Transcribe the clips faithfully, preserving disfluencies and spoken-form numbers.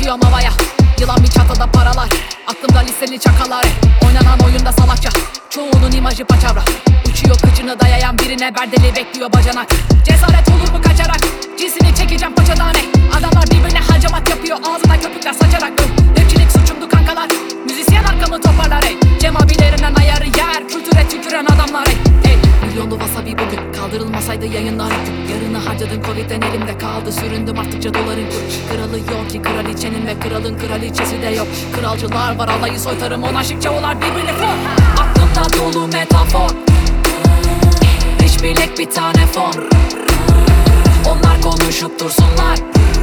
Atıyorum havaya yılan bir çatada paralar. Aklımda listeli çakalar. Oynanan oyunda salakça, çoğunun imajı paçavra. Uçuyor kıçını dayayan birine berdeli bekliyor bacanak. Cesaret olur mu kaçarak, cinsini çekeceğim paçadan. Adamlar birbirine hacamat yapıyor, ağzına köpükler saçarak. Rapçilik suçumdu kankalar, müzisyen arkamı toparlar ey. Cem abilerinden ayarı yer, kültüre tüküren adamlar ey. Ey milyonlu wasabi bugün kaldırılmasaydı yayınlar. Yarını harcadım covid'den elimde kaldı, süründüm arttıkça doların kur. Kralı yok ki kraliçenin ve kralın kraliçesi de yok. Kralcılar var alayı soytarım, monarşik çavular birbirini for. Aklımda dolu metafor, hiç bilek bir tane fon. Onlar konuşup dursunlar,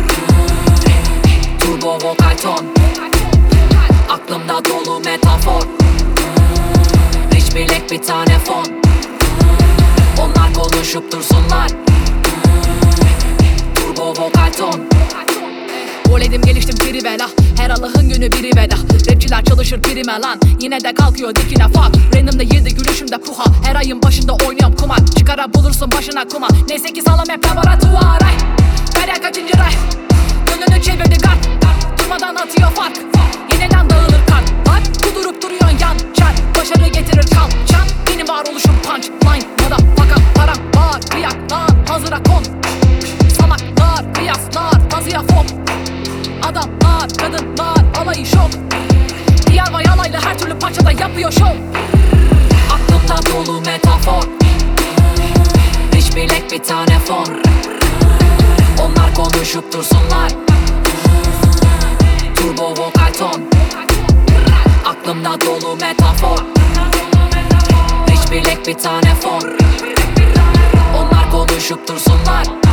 turbo vokal ton. Aklımda dolu metafor, hiç bilek bir tane fon. Onlar konuşup dursunlar, turbo vokal ton. Voledim geliştim trivela, her Allah'ın günü biri veda. Rapçiler çalışır prime lan, yine de kalkıyor dikine fuck. Random'da yedi gülüşümde puha, her ayın başında oynuyorum kumar. Çıkara bulursun başına kuma, neyse ki sağlam hep laboratuvar. Ay Feryal kaçıncı ray, gönlünü çevirdi kart. Durmadan atıyor fark, yeniden dağılır kan. Var kudurup duruyorsun yan çar, başarı getirir kalçan. Benim varoluşum punchline, moda fakat param var. Kıyaklar hazıra kon, salaklar kıyaslar bazıya fok. Adamlar, kadınlar, alayı şok. Diyar ve yalayla her türlü parçada yapıyor şov. Aklımda dolu metafor, hiç bilek bir tane fon. Onlar konuşup dursunlar, turbo vokal ton. Aklımda dolu metafor, hiç bilek bir tane fon. Onlar konuşup dursunlar,